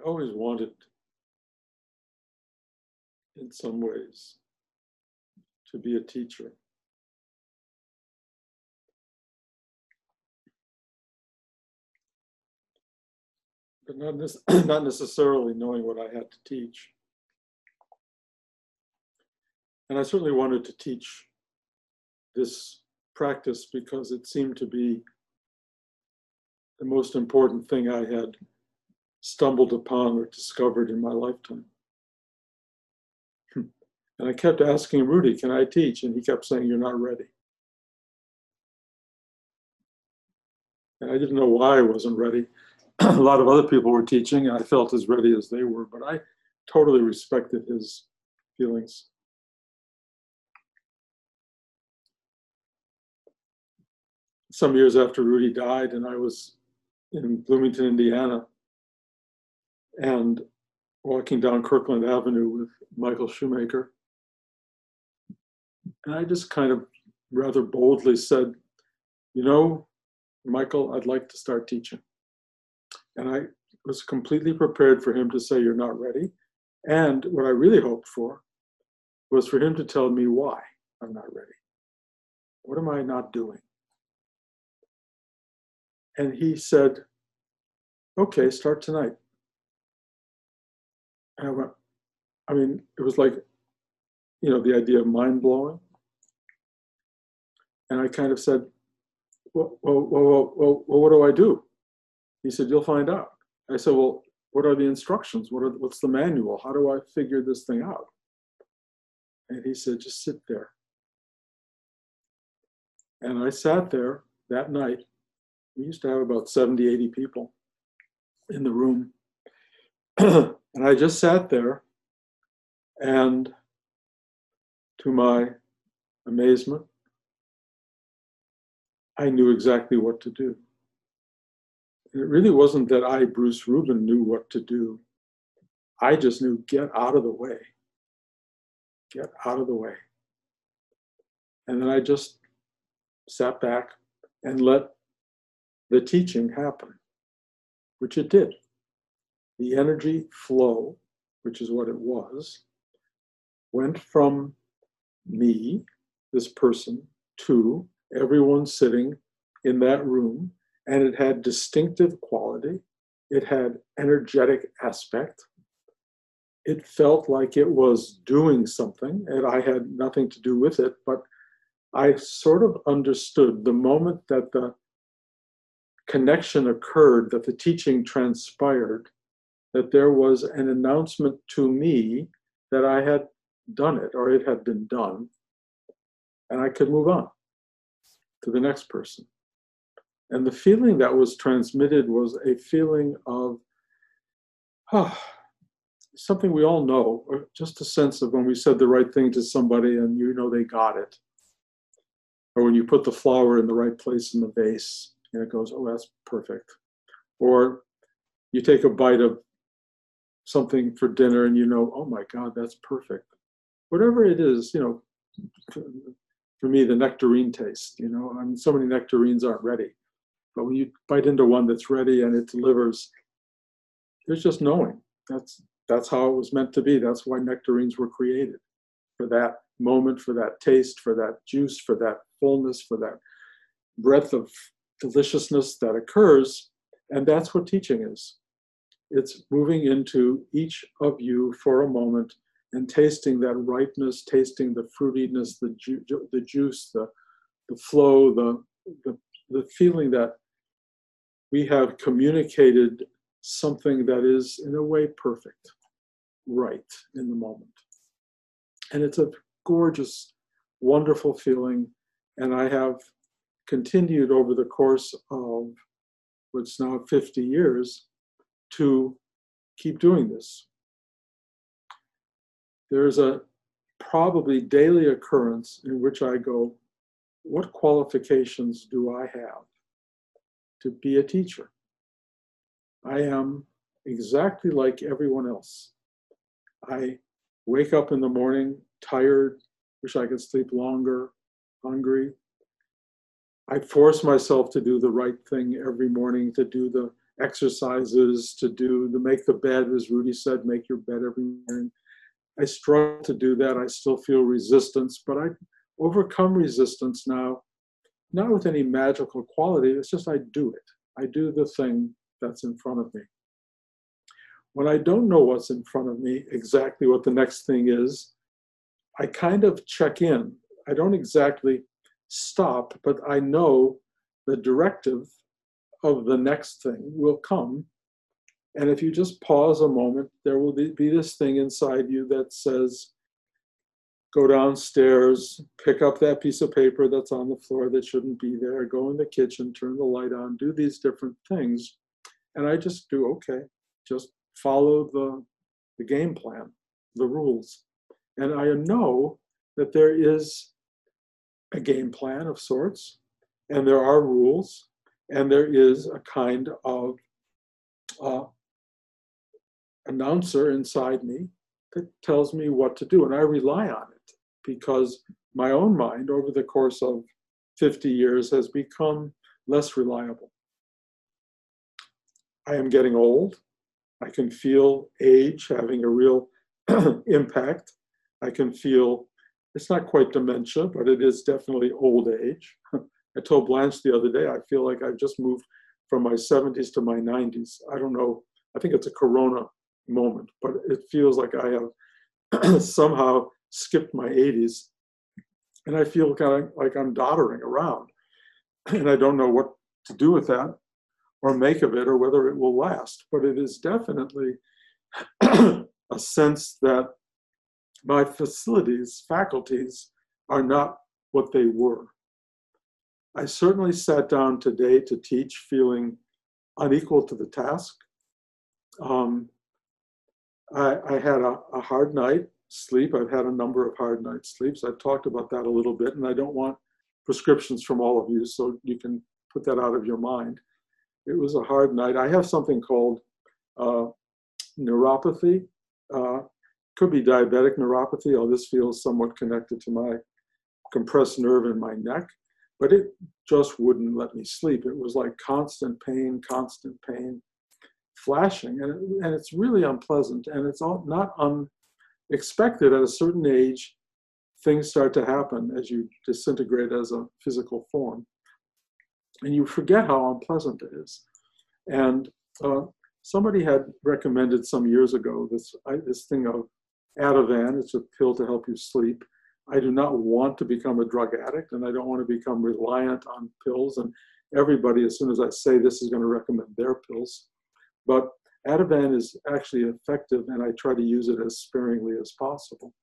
always wanted, in some ways, to be a teacher. But not necessarily knowing what I had to teach. And I certainly wanted to teach this practice because it seemed to be the most important thing I had stumbled upon or discovered in my lifetime. And I kept asking Rudy, can I teach? And he kept saying, you're not ready. And I didn't know why I wasn't ready. A lot of other people were teaching, and I felt as ready as they were, but I totally respected his feelings. Some years after Rudy died, and I was in Bloomington, Indiana, and walking down Kirkland Avenue with Michael Shoemaker. And I just kind of rather boldly said, you know, Michael, I'd like to start teaching. And I was completely prepared for him to say, you're not ready. And what I really hoped for was for him to tell me why I'm not ready. What am I not doing? And he said, okay, start tonight. And I went, I mean, it was like, you know, the idea of mind blowing. And I kind of said, well, what do I do? He said, you'll find out. I said, well, what are the instructions? What's the manual? How do I figure this thing out? And he said, just sit there. And I sat there that night. We used to have about 70, 80 people in the room. And I just sat there, and to my amazement, I knew exactly what to do. And it really wasn't that I, Bruce Rubin, knew what to do. I just knew, get out of the way. Get out of the way. And then I just sat back and let the teaching happen, which it did. The energy flow, which is what it was, went from me, this person, to everyone sitting in that room, and it had distinctive quality. It had energetic aspect. It felt like it was doing something, and I had nothing to do with it, but I sort of understood the moment that the connection occurred, that the teaching transpired, that there was an announcement to me that I had done it, or it had been done, and I could move on to the next person. And the feeling that was transmitted was a feeling of something we all know, or just a sense of when we said the right thing to somebody and you know they got it. Or when you put the flower in the right place in the vase and it goes, oh, that's perfect. Or you take a bite of something for dinner and you know, oh my God, that's perfect. Whatever it is, you know, for me, the nectarine taste, you know, I mean, so many nectarines aren't ready. But when you bite into one that's ready and it delivers, there's just knowing. That's how it was meant to be. That's why nectarines were created, for that moment, for that taste, for that juice, for that fullness, for that breadth of deliciousness that occurs. And that's what teaching is. It's moving into each of you for a moment and tasting that ripeness, tasting the fruitiness, the juice, the flow, the feeling that we have communicated something that is in a way perfect, right in the moment. And it's a gorgeous, wonderful feeling. And I have continued over the course of what's now 50 years to keep doing this. There's a probably daily occurrence in which I go, what qualifications do I have to be a teacher? I am exactly like everyone else. I wake up in the morning tired, wish I could sleep longer, hungry. I force myself to do the right thing every morning, to do the exercises to do, to make the bed, as Rudy said, make your bed every morning. I struggle to do that. I still feel resistance, but I overcome resistance now, not with any magical quality. It's just I do it. I do the thing that's in front of me. When I don't know what's in front of me, exactly what the next thing is, I kind of check in. I don't exactly stop, but I know the directive of the next thing will come. And if you just pause a moment, there will be this thing inside you that says, go downstairs, pick up that piece of paper that's on the floor that shouldn't be there, go in the kitchen, turn the light on, do these different things. And I just do, okay, just follow the game plan, the rules. And I know that there is a game plan of sorts, and there are rules, and there is a kind of announcer inside me that tells me what to do, and I rely on it because my own mind over the course of 50 years has become less reliable. I am getting old. I can feel age having a real impact. I can feel, it's not quite dementia, but it is definitely old age. I told Blanche the other day, I feel like I've just moved from my 70s to my 90s. I don't know, I think it's a corona moment, but it feels like I have somehow skipped my 80s, and I feel kind of like I'm doddering around, and I don't know what to do with that or make of it or whether it will last. But it is definitely a sense that my faculties are not what they were. I certainly sat down today to teach feeling unequal to the task. I had a hard night sleep. I've had a number of hard night sleeps. I've talked about that a little bit, and I don't want prescriptions from all of you, so you can put that out of your mind. It was a hard night. I have something called neuropathy. Could be diabetic neuropathy. Oh, this feels somewhat connected to my compressed nerve in my neck, but it just wouldn't let me sleep. It was like constant pain, flashing, and it's really unpleasant, and it's all not unexpected. At a certain age, things start to happen as you disintegrate as a physical form, and you forget how unpleasant it is. And somebody had recommended some years ago this thing of Ativan. It's a pill to help you sleep. I do not want to become a drug addict, and I don't want to become reliant on pills. And everybody, as soon as I say this, is going to recommend their pills. But Ativan is actually effective, and I try to use it as sparingly as possible.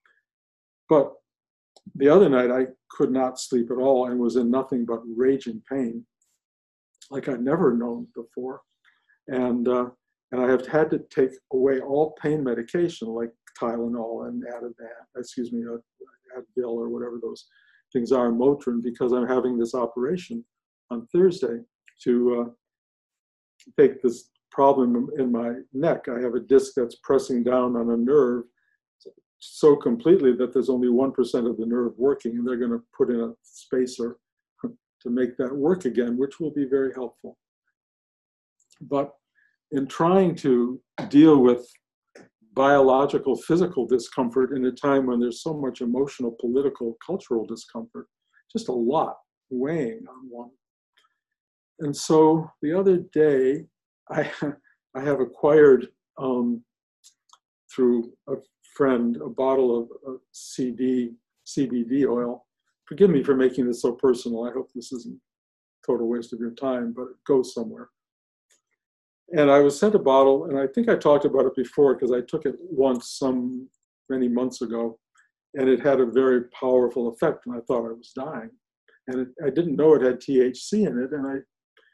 But the other night, I could not sleep at all and was in nothing but raging pain, like I'd never known before. And I have had to take away all pain medication, like Tylenol and Advil or whatever those things are, Motrin, because I'm having this operation on Thursday to take this problem in my neck. I have a disc that's pressing down on a nerve so completely that there's only 1% of the nerve working, and they're going to put in a spacer to make that work again, which will be very helpful. But in trying to deal with biological, physical discomfort in a time when there's so much emotional, political, cultural discomfort, just a lot weighing on one. And so the other day, I have acquired through a friend a bottle of CBD oil. Forgive me for making this so personal. I hope this isn't a total waste of your time, but it goes somewhere. And I was sent a bottle, and I think I talked about it before because I took it once many months ago, and it had a very powerful effect, and I thought I was dying. And I didn't know it had THC in it, and I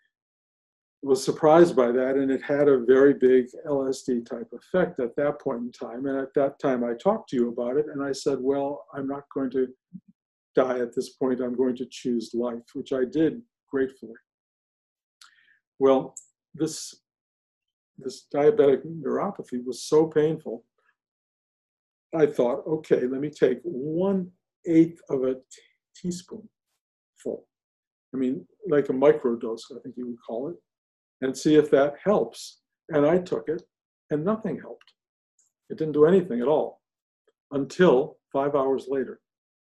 was surprised by that, and it had a very big LSD type effect at that point in time. And at that time, I talked to you about it, and I said, well, I'm not going to die at this point. I'm going to choose life, which I did gratefully. Well, this diabetic neuropathy was so painful, I thought, okay, let me take 1/8 of a teaspoon full. I mean, like a microdose, I think you would call it. and see if that helps. And I took it, and nothing helped. It didn't do anything at all until 5 hours later.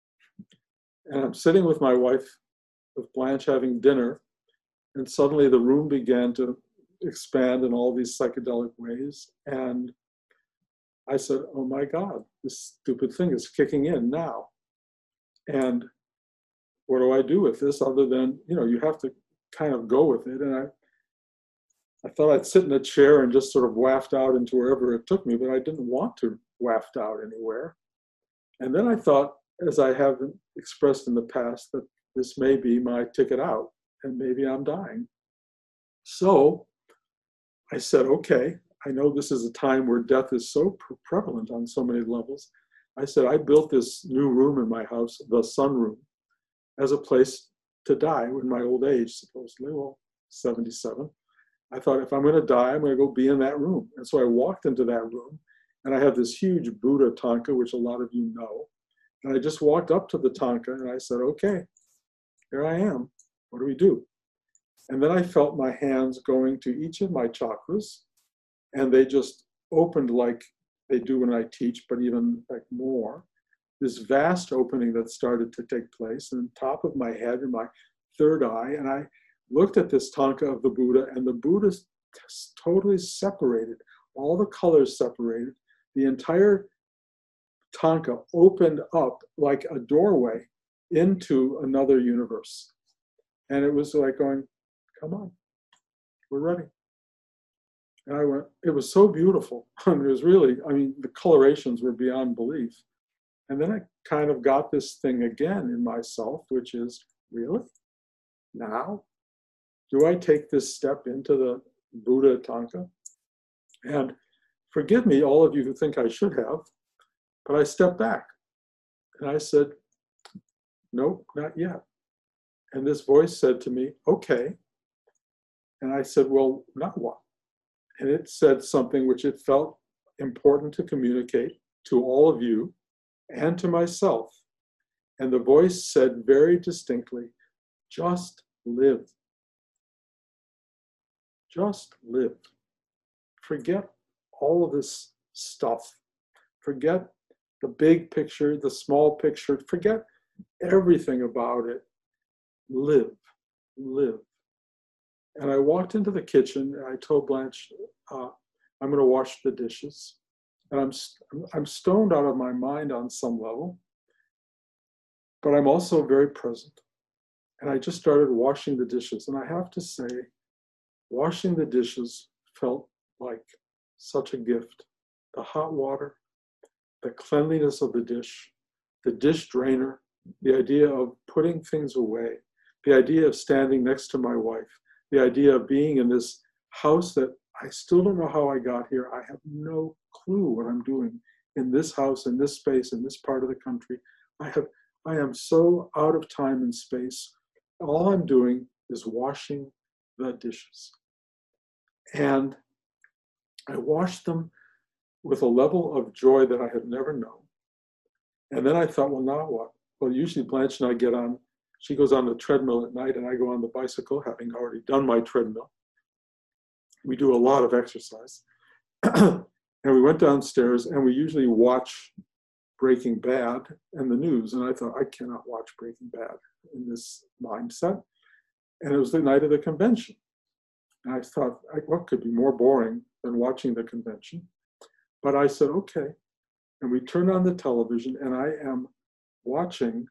And I'm sitting with my wife, with Blanche, having dinner, and suddenly the room began to expand in all these psychedelic ways. And I said, oh my God, this stupid thing is kicking in now. And what do I do with this other than, you have to kind of go with it. And I thought I'd sit in a chair and just sort of waft out into wherever it took me, but I didn't want to waft out anywhere. And then I thought, as I have expressed in the past, that this may be my ticket out, and maybe I'm dying. So I said, okay, I know this is a time where death is so prevalent on so many levels. I said, I built this new room in my house, the sunroom, as a place to die in my old age, supposedly, well, 77. I thought, if I'm going to die, I'm going to go be in that room. And so I walked into that room, and I have this huge Buddha tanka, which a lot of you know. And I just walked up to the tanka, and I said, okay, here I am. What do we do? And then I felt my hands going to each of my chakras, and they just opened like they do when I teach, but even like more. This vast opening that started to take place in the top of my head and my third eye. And I looked at this tanka of the Buddha, and the Buddha totally separated, all the colors separated. The entire tanka opened up like a doorway into another universe. And it was like going, come on, we're ready. And I went, it was so beautiful. It was really, the colorations were beyond belief. And then I kind of got this thing again in myself, which is, really? Now? Do I take this step into the Buddha tanka? And forgive me, all of you who think I should have, but I stepped back and I said, nope, not yet. And this voice said to me, okay. And I said, well, now what? And it said something which it felt important to communicate to all of you and to myself. And the voice said very distinctly, just live. Just live. Forget all of this stuff. Forget the big picture, the small picture. Forget everything about it. Live, live. And I walked into the kitchen and I told Blanche, I'm going to wash the dishes. And I'm stoned out of my mind on some level, but I'm also very present. And I just started washing the dishes. And I have to say, washing the dishes felt like such a gift. The hot water, the cleanliness of the dish drainer, the idea of putting things away, the idea of standing next to my wife, the idea of being in this house that I still don't know how I got here. I have no clue what I'm doing in this house, in this space, in this part of the country. I am so out of time and space. All I'm doing is washing the dishes. And I washed them with a level of joy that I had never known. And then I thought, well, now what? Well, usually Blanche and I get on, she goes on the treadmill at night and I go on the bicycle, having already done my treadmill. We do a lot of exercise. And we went downstairs and we usually watch Breaking Bad and the news. And I thought, I cannot watch Breaking Bad in this mindset. And it was the night of the convention. And I thought, what could be more boring than watching the convention? But I said, okay. And we turned on the television and I am watching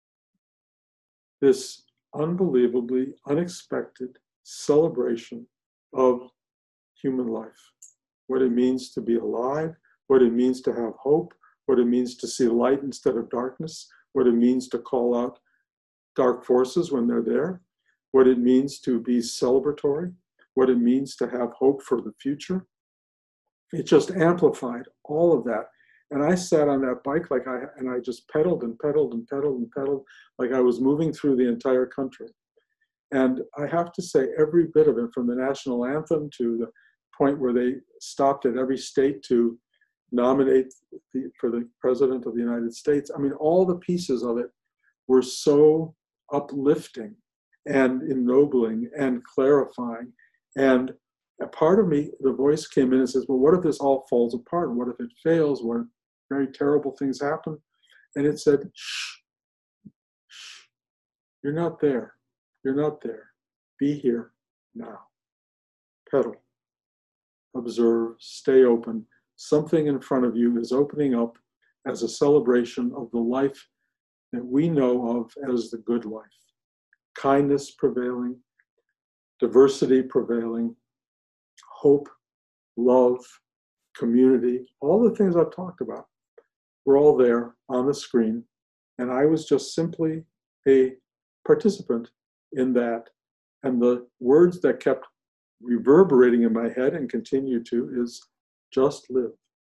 this unbelievably unexpected celebration of human life. What it means to be alive, what it means to have hope, what it means to see light instead of darkness, what it means to call out dark forces when they're there, what it means to be celebratory, what it means to have hope for the future. It just amplified all of that. And I sat on that bike and I just pedaled and pedaled and pedaled and pedaled like I was moving through the entire country. And I have to say, every bit of it, from the national anthem to the point where they stopped at every state to nominate for the president of the United States. All the pieces of it were so uplifting and ennobling and clarifying. And a part of me, the voice came in and says, well, what if this all falls apart? What if it fails? What if very terrible things happen? And it said, shh, shh, you're not there. You're not there. Be here now. Pedal. Observe. Stay open. Something in front of you is opening up as a celebration of the life that we know of as the good life. Kindness prevailing, diversity prevailing, hope, love, community, all the things I've talked about were all there on the screen. And I was just simply a participant in that. And the words that kept reverberating in my head and continue to is just live.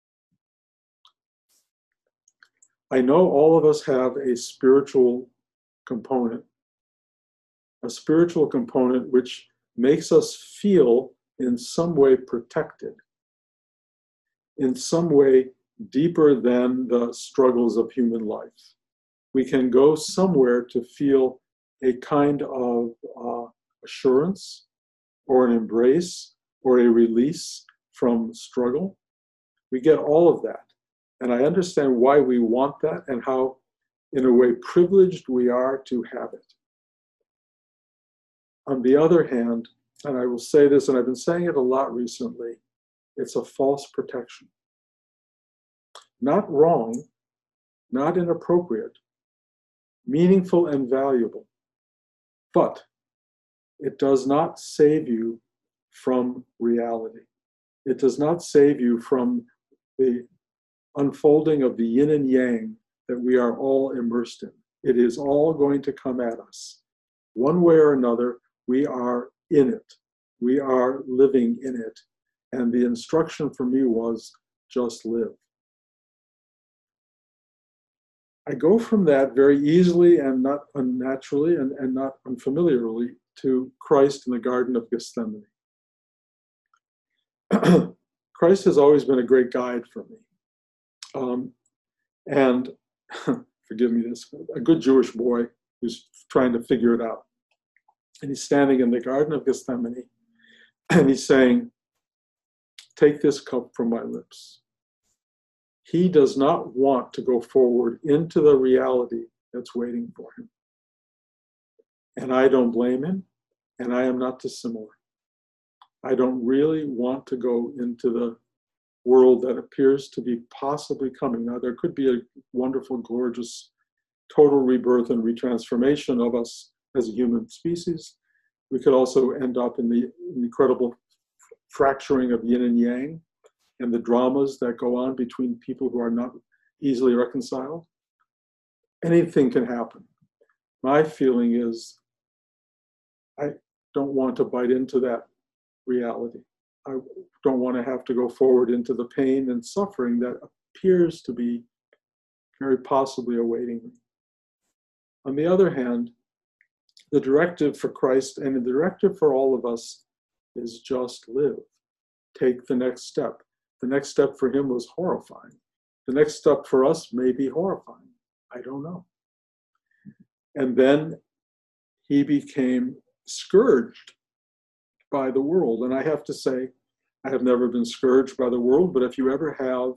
I know all of us have a spiritual component which makes us feel in some way protected, in some way deeper than the struggles of human life. We can go somewhere to feel a kind of assurance or an embrace or a release from struggle. We get all of that. And I understand why we want that and how, in a way, privileged we are to have it. On the other hand, and I will say this, and I've been saying it a lot recently, it's a false protection. Not wrong, not inappropriate, meaningful and valuable, but it does not save you from reality. It does not save you from the unfolding of the yin and yang that we are all immersed in. It is all going to come at us. One way or another, we are in it. We are living in it. And the instruction for me was just live. I go from that very easily and not unnaturally and not unfamiliarly to Christ in the Garden of Gethsemane. Christ has always been a great guide for me. And forgive me this, a good Jewish boy who's trying to figure it out. And he's standing in the Garden of Gethsemane and he's saying, take this cup from my lips. He does not want to go forward into the reality that's waiting for him. And I don't blame him, and I am not dissimilar. I don't really want to go into the world that appears to be possibly coming. Now, there could be a wonderful, gorgeous, total rebirth and retransformation of us as a human species. We could also end up in the incredible fracturing of yin and yang and the dramas that go on between people who are not easily reconciled. Anything can happen. My feeling is I don't want to bite into that reality. I don't want to have to go forward into the pain and suffering that appears to be very possibly awaiting me. On the other hand, the directive for Christ and the directive for all of us is just live. Take the next step. The next step for him was horrifying. The next step for us may be horrifying. I don't know. And then he became scourged by the world. And I have to say, I have never been scourged by the world, but if you ever have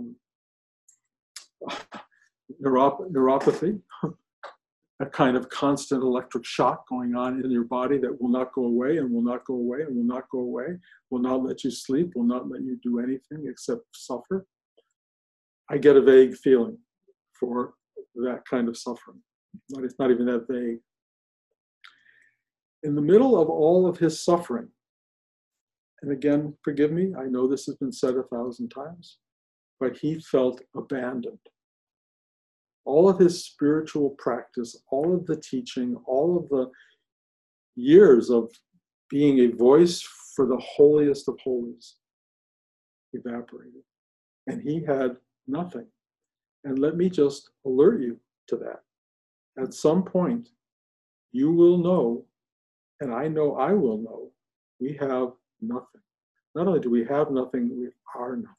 neuropathy, a kind of constant electric shock going on in your body that will not go away and will not go away and will not go away, will not let you sleep, will not let you do anything except suffer, I get a vague feeling for that kind of suffering. It's not even that vague. In the middle of all of his suffering, and again, forgive me, I know this has been said 1,000 times, but he felt abandoned. All of his spiritual practice, all of the teaching, all of the years of being a voice for the holiest of holies evaporated. And he had nothing. And let me just alert you to that. At some point, you will know, and I know I will know, we have nothing. Not only do we have nothing, we are nothing.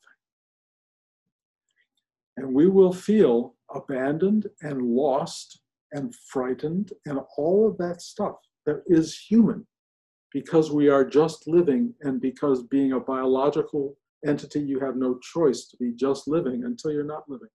And we will feel abandoned and lost and frightened and all of that stuff that is human. because we are just living, and because being a biological entity, you have no choice to be just living until you're not living.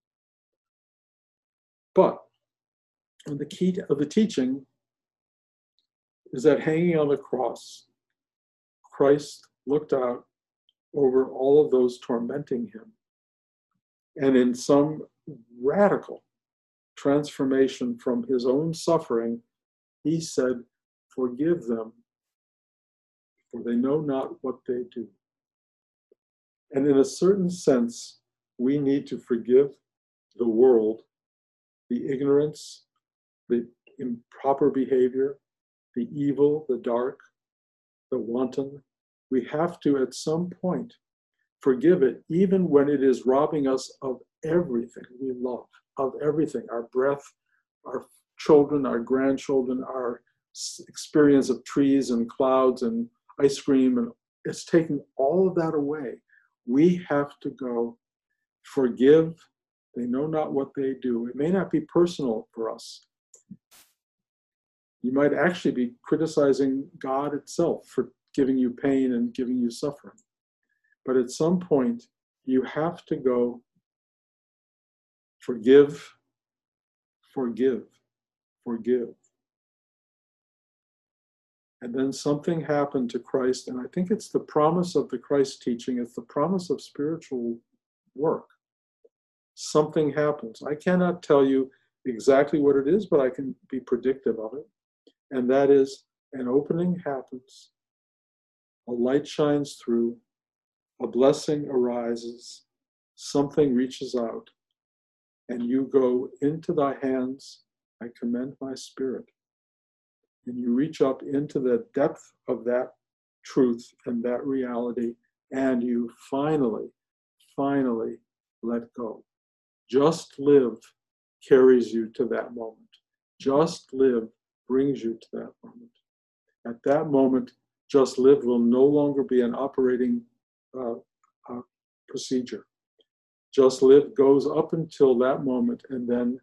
But the key of the teaching is that hanging on the cross, Christ looked out over all of those tormenting him. And in some radical transformation from his own suffering, he said, "Forgive them, for they know not what they do." And in a certain sense, we need to forgive the world, the ignorance, the improper behavior, the evil, the dark, the wanton. We have to, at some point, forgive it, even when it is robbing us of everything we love, of everything, our breath, our children, our grandchildren, our experience of trees and clouds and ice cream, and it's taking all of that away. We have to go, forgive, they know not what they do. It may not be personal for us. You might actually be criticizing God itself for giving you pain and giving you suffering. But at some point, you have to go, forgive, forgive, forgive. And then something happened to Christ, and I think it's the promise of the Christ teaching, it's the promise of spiritual work. Something happens. I cannot tell you exactly what it is, but I can be predictive of it. And that is, an opening happens, a light shines through, a blessing arises, something reaches out, and you go, "Into thy hands I commend my spirit." And you reach up into the depth of that truth and that reality, and you finally let go. Just live carries you to that moment. Just live brings you to that moment. At that moment, just live will no longer be an operating procedure. Just live goes up until that moment, and then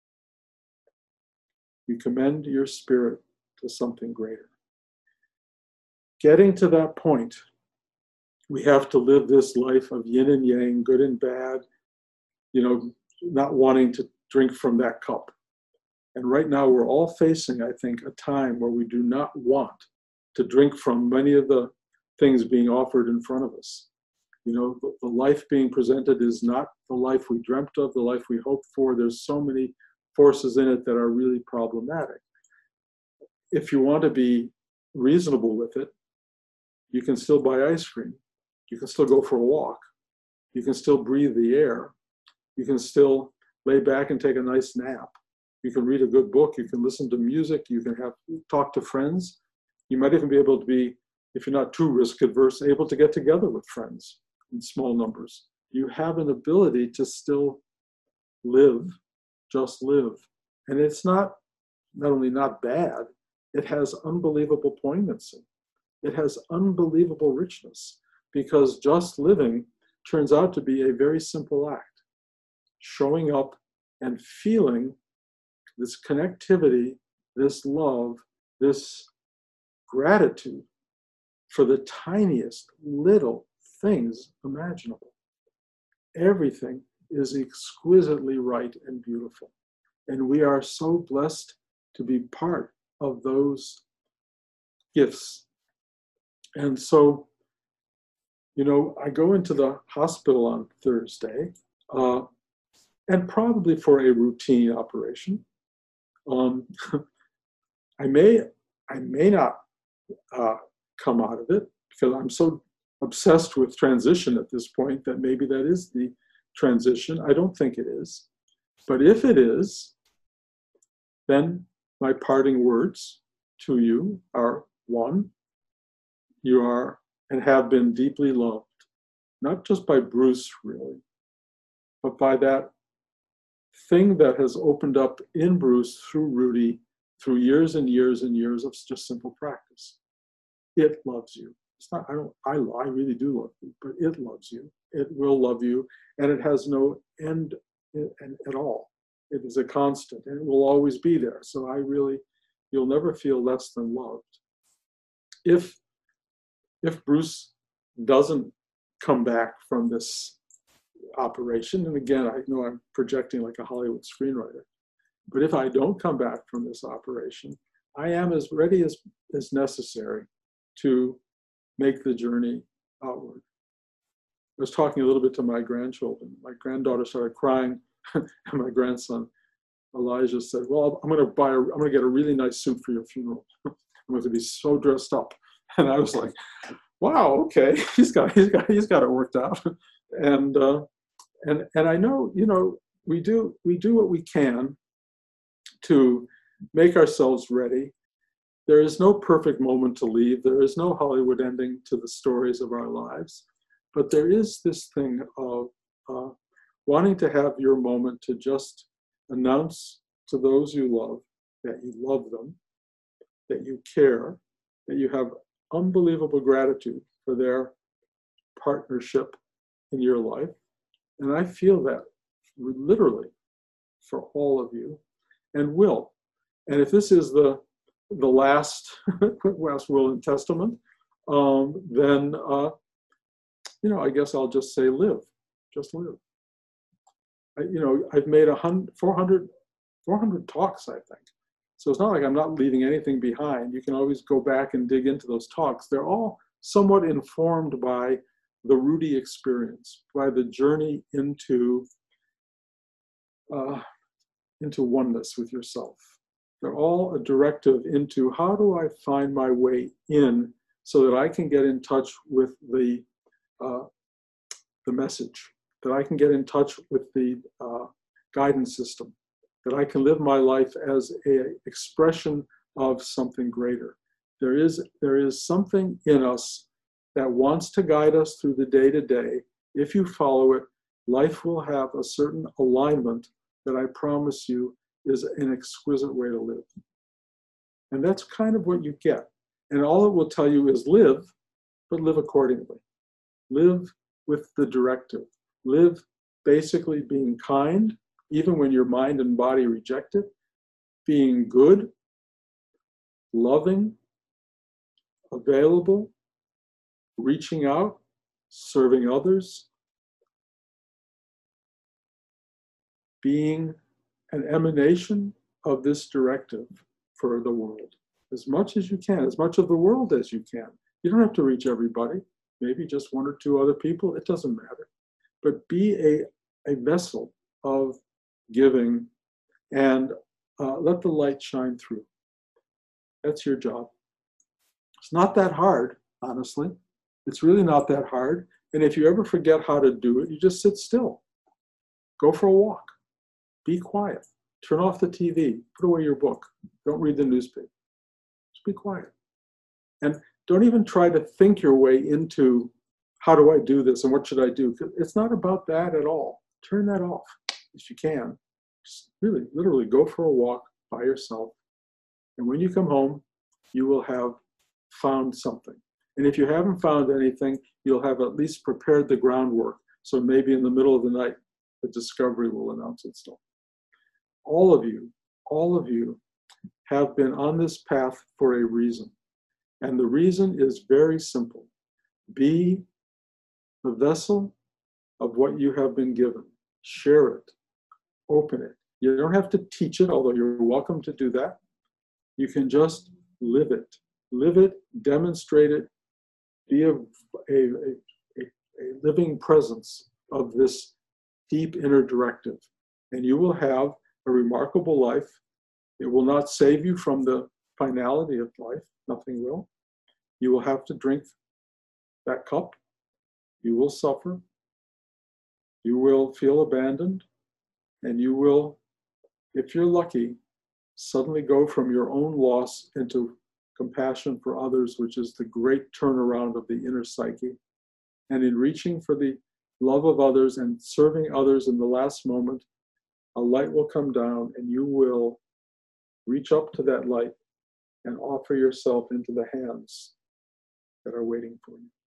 you commend your spirit to something greater. Getting to that point, we have to live this life of yin and yang, good and bad, not wanting to drink from that cup. And right now we're all facing, I think, a time where we do not want to drink from many of the things being offered in front of us. The life being presented is not the life we dreamt of, the life we hoped for. There's so many forces in it that are really problematic. If you want to be reasonable with it, you can still buy ice cream. You can still go for a walk. You can still breathe the air. You can still lay back and take a nice nap. You can read a good book. You can listen to music. You can talk to friends. You might even be able to be, if you're not too risk adverse, able to get together with friends in small numbers. You have an ability to still live, just live. And it's not only not bad, it has unbelievable poignancy. It has unbelievable richness, because just living turns out to be a very simple act. Showing up and feeling this connectivity, this love, this gratitude for the tiniest little things imaginable. Everything is exquisitely right and beautiful. And we are so blessed to be part of those gifts. And so, I go into the hospital on Thursday, and probably for a routine operation. I may not come out of it, because I'm so obsessed with transition at this point that maybe that is the transition. I don't think it is. But if it is, then my parting words to you are, one, you are and have been deeply loved, not just by Bruce, really, but by that thing that has opened up in Bruce through Rudy, through years and years and years of just simple practice. It loves you. It's not, I really do love you, but it loves you. It will love you, and it has no end at all. It is a constant, and it will always be there. So you'll never feel less than loved. If if Bruce doesn't come back from this operation, and again, I know I'm projecting like a Hollywood screenwriter, but if I don't come back from this operation, I am as ready as necessary to make the journey outward. I was talking a little bit to my grandchildren. My granddaughter started crying, and my grandson Elijah said, "Well, I'm going to get a really nice suit for your funeral. I'm going to be so dressed up." And I was like, "Wow, okay, he's got it worked out." And I know, we do what we can to make ourselves ready. There is no perfect moment to leave. There is no Hollywood ending to the stories of our lives. But there is this thing of wanting to have your moment to just announce to those you love that you love them, that you care, that you have unbelievable gratitude for their partnership in your life. And I feel that literally for all of you, and will. And if this is the last will and testament, then I guess I'll just say live, just live. I've made 400 talks, I think. So it's not like I'm not leaving anything behind. You can always go back and dig into those talks. They're all somewhat informed by the Rudy experience, by the journey into oneness with yourself. They're all a directive into how do I find my way in so that I can get in touch with the message, that I can get in touch with the guidance system, that I can live my life as an expression of something greater. There is something in us that wants to guide us through the day-to-day. If you follow it, life will have a certain alignment that I promise you is an exquisite way to live. And that's kind of what you get. And all it will tell you is live, but live accordingly. Live with the directive. Live basically being kind, even when your mind and body reject it, being good, loving, available, reaching out, serving others, being an emanation of this directive for the world. As much as you can, as much of the world as you can. You don't have to reach everybody, maybe just one or two other people, it doesn't matter. But be a vessel of giving and let the light shine through. That's your job. It's not that hard, honestly. It's really not that hard. And if you ever forget how to do it, you just sit still. Go for a walk. Be quiet. Turn off the TV. Put away your book. Don't read the newspaper. Just be quiet. And don't even try to think your way into how do I do this and what should I do? It's not about that at all. Turn that off if you can. Just really, literally go for a walk by yourself. And when you come home, you will have found something. And if you haven't found anything, you'll have at least prepared the groundwork. So maybe in the middle of the night, the discovery will announce itself. All of you have been on this path for a reason. And the reason is very simple. Be the vessel of what you have been given. Share it. Open it. You don't have to teach it, although you're welcome to do that. You can just live it. Live it, demonstrate it, be a living presence of this deep inner directive. And you will have a remarkable life. It will not save you from the finality of life. Nothing will. You will have to drink that cup. You will suffer. You will feel abandoned. And you will, if you're lucky, suddenly go from your own loss into compassion for others, which is the great turnaround of the inner psyche. And in reaching for the love of others and serving others in the last moment, a light will come down and you will reach up to that light and offer yourself into the hands that are waiting for you.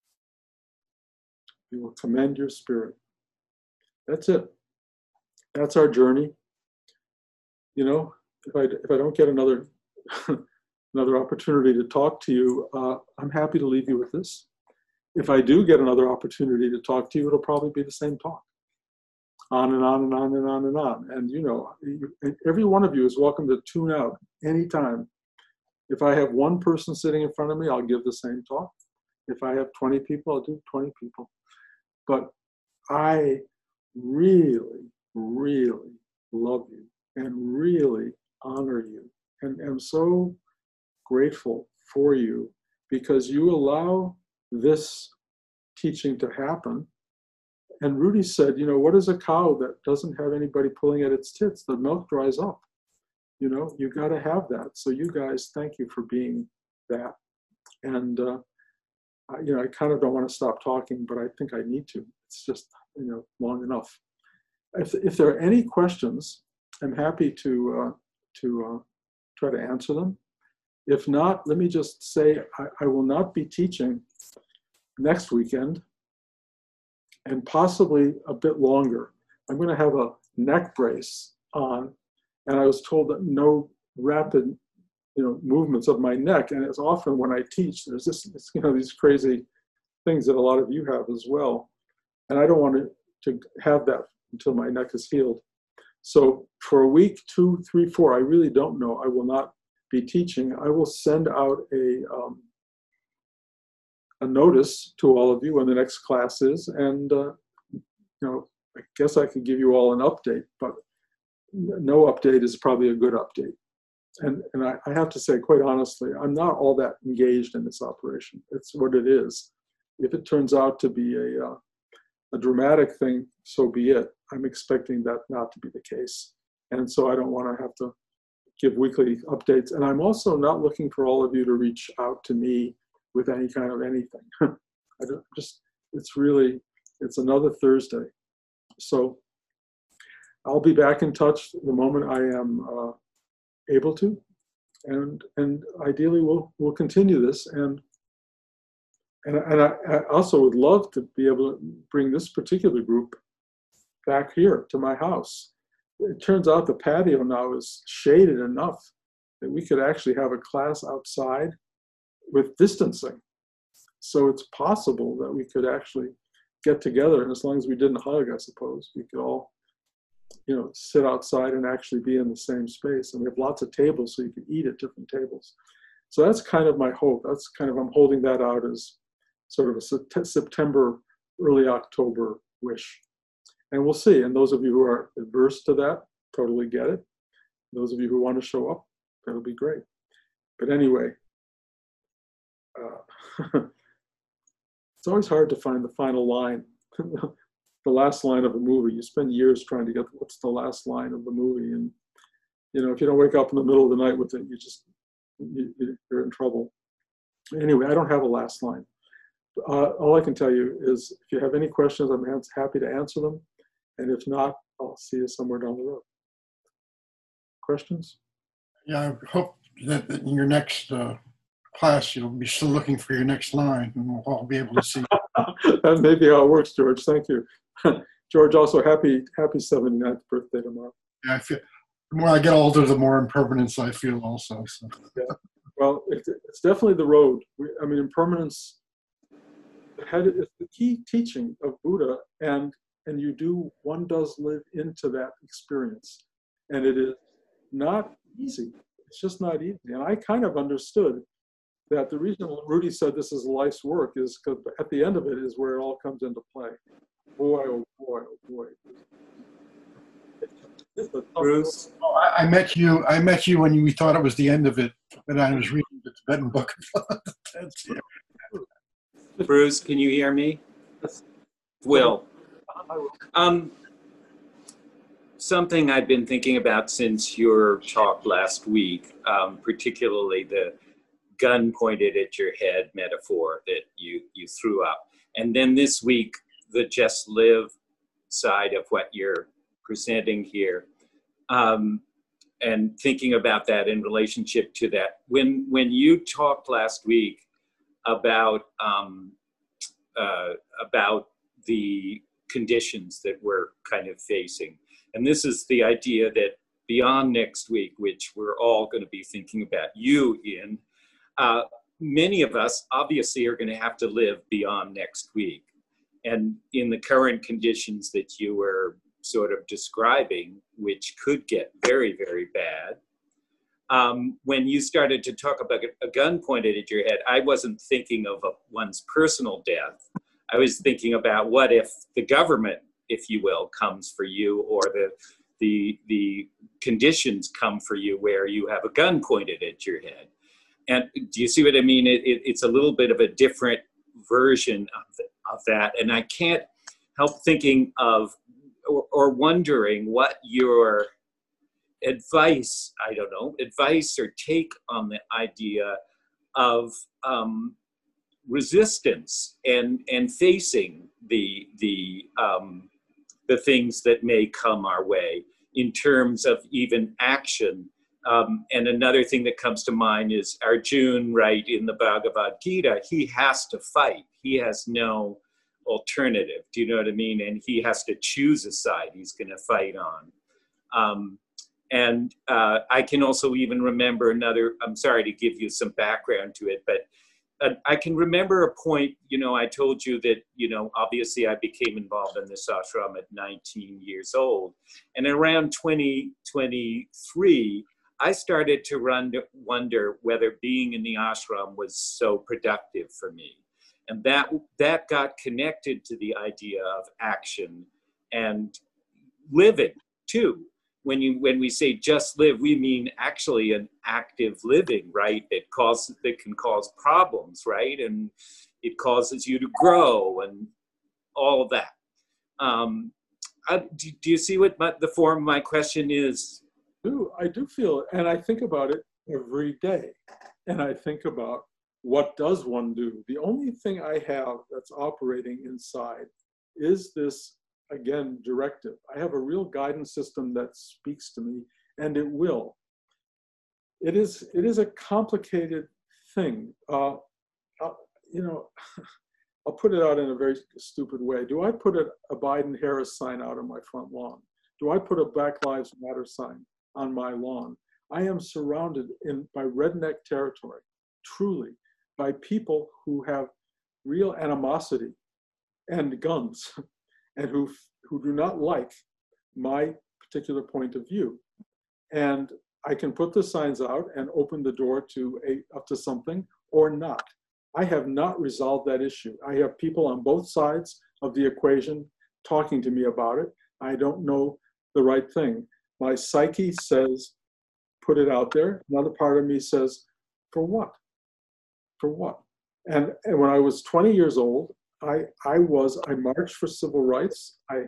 You will commend your spirit. That's it. That's our journey. You know, if I don't get another another opportunity to talk to you, I'm happy to leave you with this. If I do get another opportunity to talk to you, it'll probably be the same talk. On and on and on and on and on. And you know, every one of you is welcome to tune out anytime. If I have one person sitting in front of me, I'll give the same talk. If I have 20 people, I'll do 20 people. But I really, really love you and really honor you and am so grateful for you because you allow this teaching to happen. And Rudy said, you know, what is a cow that doesn't have anybody pulling at its tits? The milk dries up. You know, you got to have that. So you guys, thank you for being that. And, you know, I kind of don't want to stop talking, but I think I need to. It's just, you know, long enough. If there are any questions, I'm happy to try to answer them. If not, let me just say I will not be teaching next weekend and possibly a bit longer. I'm going to have a neck brace on, and I was told that no rapid, you know, movements of my neck. And it's often when I teach, there's this, you know, these crazy things that a lot of you have as well. And I don't want to have that until my neck is healed. So for a week, 2, 3, 4, I really don't know. I will not be teaching. I will send out a notice to all of you when the next class is. And, you know, I guess I could give you all an update, but no update is probably a good update. And I have to say, quite honestly, I'm not all that engaged in this operation. It's what it is. If it turns out to be a dramatic thing, so be it. I'm expecting that not to be the case. And so I don't want to have to give weekly updates. And I'm also not looking for all of you to reach out to me with any kind of anything. I don't, just, it's another Thursday. So I'll be back in touch the moment I am able to. And ideally we'll continue this. And I also would love to be able to bring this particular group back here to my house. It turns out the patio now is shaded enough that we could actually have a class outside with distancing. So it's possible that we could actually get together, and as long as we didn't hug, I suppose, we could all, you know, sit outside and actually be in the same space. And we have lots of tables, so you can eat at different tables. So that's kind of my hope. That's kind of, I'm holding that out as sort of a September, early October wish. And we'll see. And those of you who are adverse to that, totally get it. Those of you who want to show up, that'll be great. But anyway, it's always hard to find the final line, the last line of a movie. You spend years trying to get what's the last line of the movie. And, you know, if you don't wake up in the middle of the night with it, you're in trouble. Anyway, I don't have a last line. All I can tell you is if you have any questions, I'm happy to answer them. And if not, I'll see you somewhere down the road. Questions? Yeah, I hope that in your next class, you'll be still looking for your next line and we'll all be able to see. That may be how it works, George. Thank you. George, also happy 79th birthday tomorrow. Yeah, I feel, the more I get older, the more impermanence I feel also. So. Yeah. Well, it's definitely the road. I mean, impermanence is the key teaching of Buddha, and one does live into that experience. And it is not easy. It's just not easy. And I kind of understood that the reason Rudy said this is life's work is because at the end of it is where it all comes into play. Boy, oh boy, oh boy. Bruce, I met you when we thought it was the end of it, and I was reading the Tibetan book. Bruce, can you hear me? Will. Something I've been thinking about since your talk last week, particularly the gun pointed at your head metaphor that you threw up. And then this week, the just live side of what you're presenting here. And thinking about that in relationship to that. When you talked last week about the conditions that we're kind of facing, and this is the idea that beyond next week, which we're all going to be thinking about you in, many of us obviously are going to have to live beyond next week. And in the current conditions that you were sort of describing, which could get very, very bad, when you started to talk about a gun pointed at your head, I wasn't thinking of one's personal death. I was thinking about what if the government, if you will, comes for you, or the conditions come for you where you have a gun pointed at your head. And do you see what I mean? It's a little bit of a different version of that. And I can't help thinking of or wondering what your advice, I don't know, advice or take on the idea of resistance and facing the things that may come our way in terms of even action. And another thing that comes to mind is Arjuna, right, in the Bhagavad Gita, he has to fight. He has no alternative. Do you know what I mean? And he has to choose a side he's going to fight on. And I can also even remember I'm sorry to give you some background to it, but I can remember a point, I told you that, obviously I became involved in this ashram at 19 years old. And around 2023, I started to wonder whether being in the ashram was so productive for me. And that got connected to the idea of action and living too. When we say just live, we mean actually an active living, right? That can cause problems, right? And it causes you to grow and all of that. Do you see what the form of my question is? I do feel it, and I think about it every day. And I think about, what does one do? The only thing I have that's operating inside is this, again, directive. I have a real guidance system that speaks to me, and it will. It is a complicated thing. I'll put it out in a very stupid way. Do I put a Biden-Harris sign out on my front lawn? Do I put a Black Lives Matter sign on my lawn? I am surrounded by redneck territory, truly, by people who have real animosity and guns, and who do not like my particular point of view. And I can put the signs out and open the door up to something or not. I have not resolved that issue. I have people on both sides of the equation talking to me about it. I don't know the right thing. My psyche says, put it out there. Another part of me says, for what? For what? And when I was 20 years old, I marched for civil rights. I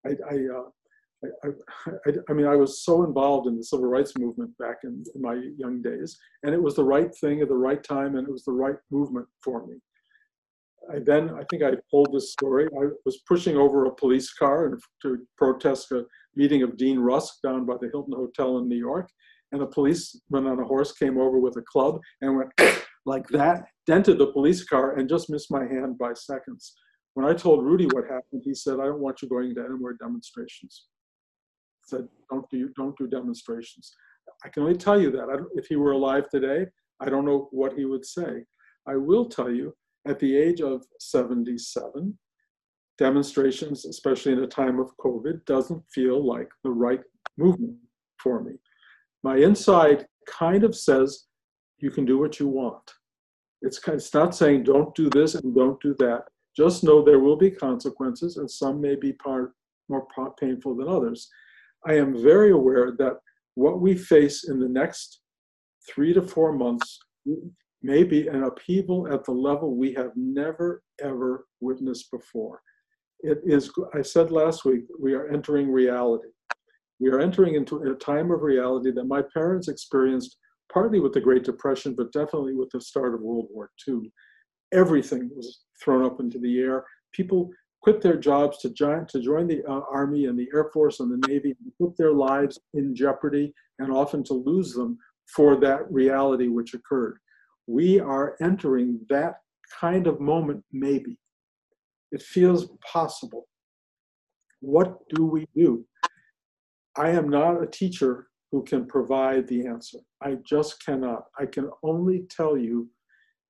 was so involved in the civil rights movement back in my young days, and it was the right thing at the right time, and it was the right movement for me. I think I told this story. I was pushing over a police car to protest a meeting of Dean Rusk down by the Hilton Hotel in New York, and a policeman on a horse came over with a club and went like that, dented the police car, and just missed my hand by seconds. When I told Rudy what happened, he said, "I don't want you going to any more demonstrations." He said, don't do demonstrations. I can only tell you that. If he were alive today, I don't know what he would say. I will tell you, at the age of 77, demonstrations, especially in a time of COVID, doesn't feel like the right movement for me. My inside kind of says, you can do what you want. It's not saying don't do this and don't do that. Just know there will be consequences, and some may be more painful than others. I am very aware that what we face in the next 3 to 4 months may be an upheaval at the level we have never, ever witnessed before. It is, I said last week, we are entering reality. We are entering into a time of reality that my parents experienced partly with the Great Depression, but definitely with the start of World War II. Everything was thrown up into the air. People quit their jobs to join the Army and the Air Force and the Navy, and put their lives in jeopardy, and often to lose them for that reality which occurred. We are entering that kind of moment, maybe. It feels possible. What do we do? I am not a teacher who can provide the answer. I just cannot. I can only tell you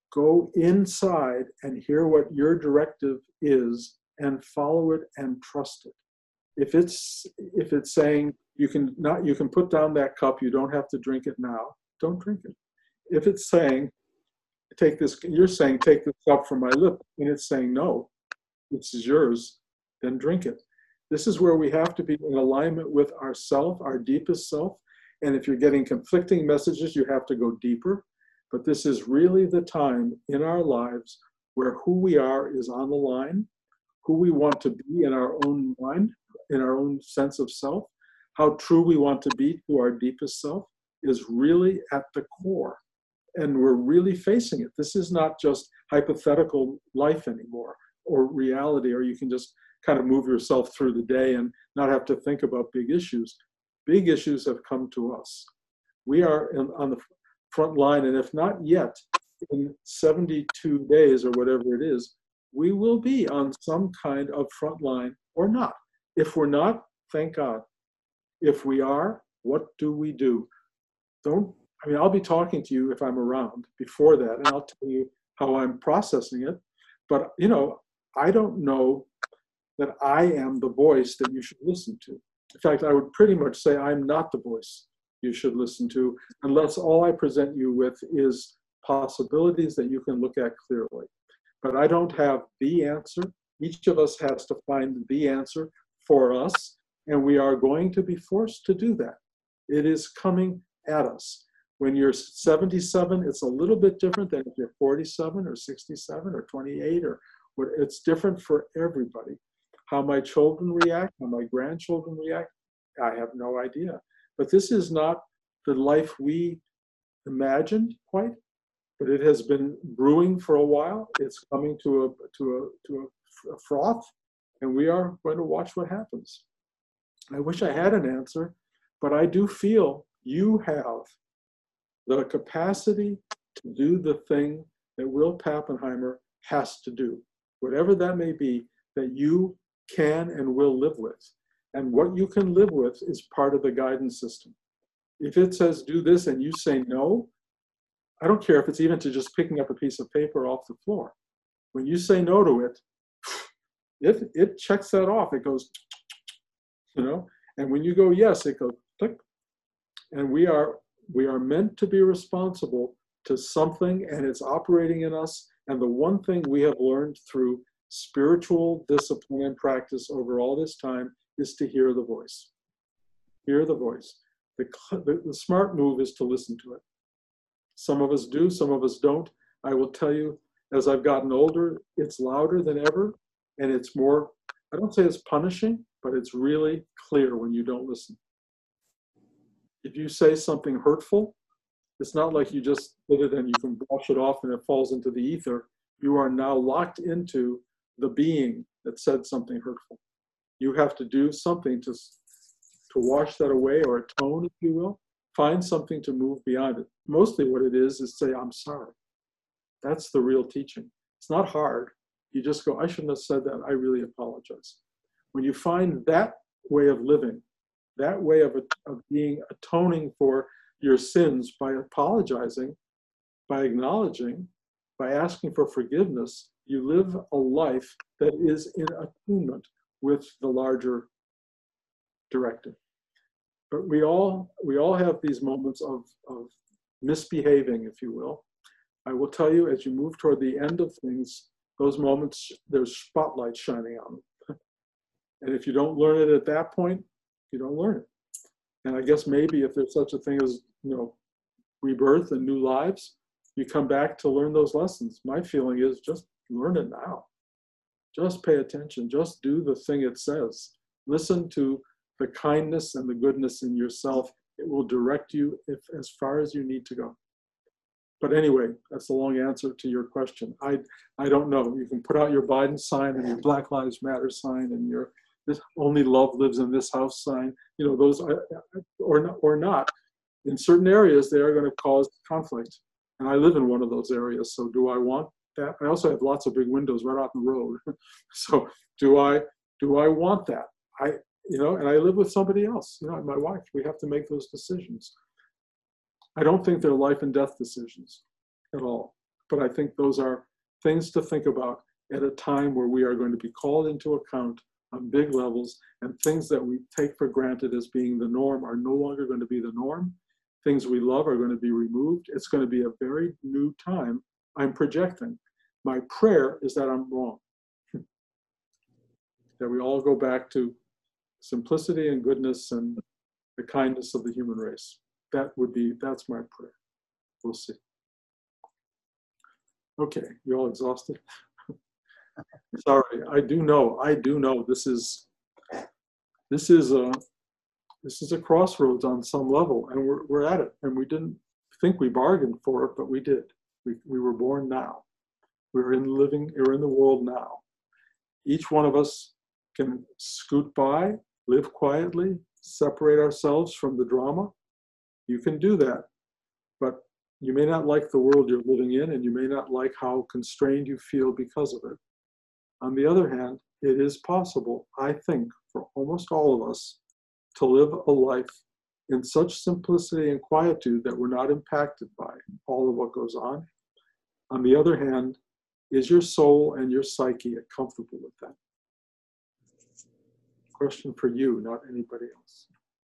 Go inside and hear what your directive is and follow it and trust it. If it's saying you can put down that cup, you don't have to drink it now, don't drink it. If it's saying you're saying take this cup from my lip, and it's saying no, this is yours, then drink it. This is where we have to be in alignment with ourself, our deepest self. And if you're getting conflicting messages, you have to go deeper. But this is really the time in our lives where who we are is on the line, who we want to be in our own mind, in our own sense of self, how true we want to be to our deepest self is really at the core. And we're really facing it. This is not just hypothetical life anymore, or reality, or you can just kind of move yourself through the day and not have to think about big issues. Big issues have come to us. We are on the front line, and if not yet, in 72 days or whatever it is, we will be on some kind of front line or not. If we're not, thank God. If we are, what do we do? I'll be talking to you if I'm around before that, and I'll tell you how I'm processing it. But, I don't know that I am the voice that you should listen to. In fact, I would pretty much say I'm not the voice you should listen to, unless all I present you with is possibilities that you can look at clearly. But I don't have the answer. Each of us has to find the answer for us, and we are going to be forced to do that. It is coming at us. When you're 77, it's a little bit different than if you're 47 or 67 or 28 or what. It's different for everybody. How my children react, how my grandchildren react, I have no idea. But this is not the life we imagined quite, but it has been brewing for a while. It's coming to a froth, and we are going to watch what happens. I wish I had an answer, but I do feel you have the capacity to do the thing that Will Pappenheimer has to do, whatever that may be, that you can and will live with. And what you can live with is part of the guidance system. If it says do this and you say no, I don't care if it's even to just picking up a piece of paper off the floor. When you say no to it, it checks that off. It goes, and when you go yes, it goes click. And we are meant to be responsible to something, and it's operating in us. And the one thing we have learned through spiritual discipline and practice over all this time is to hear the voice. Hear the voice. The smart move is to listen to it. Some of us do, some of us don't. I will tell you, as I've gotten older, it's louder than ever, and it's more, I don't say it's punishing, but it's really clear when you don't listen. If you say something hurtful, it's not like you just did it and you can brush it off and it falls into the ether. You are now locked into the being that said something hurtful. You have to do something to wash that away, or atone, if you will. Find something to move beyond it. Mostly what it is say, I'm sorry. That's the real teaching. It's not hard. You just go, I shouldn't have said that. I really apologize. When you find that way of living, that way of being atoning for your sins by apologizing, by acknowledging, by asking for forgiveness, you live a life that is in attunement with the larger directive. But we all have these moments of misbehaving, if you will. I will tell you, as you move toward the end of things, those moments, there's spotlight shining on them. And if you don't learn it at that point, you don't learn it. And I guess maybe if there's such a thing as, rebirth and new lives, you come back to learn those lessons. My feeling is just learn it now. Just pay attention. Just do the thing it says. Listen to the kindness and the goodness in yourself. It will direct you as far as you need to go. But anyway, that's a long answer to your question. I don't know. You can put out your Biden sign and your Black Lives Matter sign and your this only love lives in this house sign. Those or not. In certain areas, they are going to cause conflict. And I live in one of those areas. So do I want that? I also have lots of big windows right off the road. So do I want that? And I live with somebody else, my wife. We have to make those decisions. I don't think they're life and death decisions at all. But I think those are things to think about at a time where we are going to be called into account on big levels, and things that we take for granted as being the norm are no longer going to be the norm. Things we love are going to be removed. It's going to be a very new time. I'm projecting. My prayer is that I'm wrong. That we all go back to simplicity and goodness and the kindness of the human race. That's my prayer. We'll see. Okay, you all exhausted? Sorry, I do know this is a crossroads on some level, and we're at it, and we didn't think we bargained for it, but we did. We were born now. We're in the world now. Each one of us can scoot by, live quietly, separate ourselves from the drama. You can do that, but you may not like the world you're living in, and you may not like how constrained you feel because of it. On the other hand, it is possible, I think, for almost all of us to live a life in such simplicity and quietude that we're not impacted by all of what goes on. On the other hand, is your soul and your psyche comfortable with that? Question for you, not anybody else.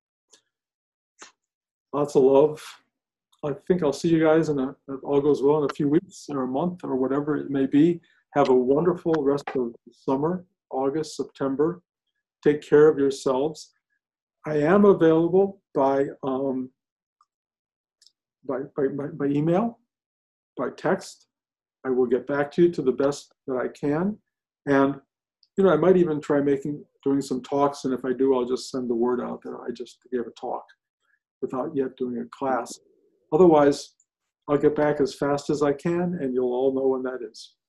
Lots of love. I think I'll see you guys if all goes well, in a few weeks or a month or whatever it may be. Have a wonderful rest of the summer, August, September. Take care of yourselves. I am available by email, by text. I will get back to you to the best that I can. And, I might even try doing some talks. And if I do, I'll just send the word out that I just gave a talk without yet doing a class. Otherwise, I'll get back as fast as I can, and you'll all know when that is.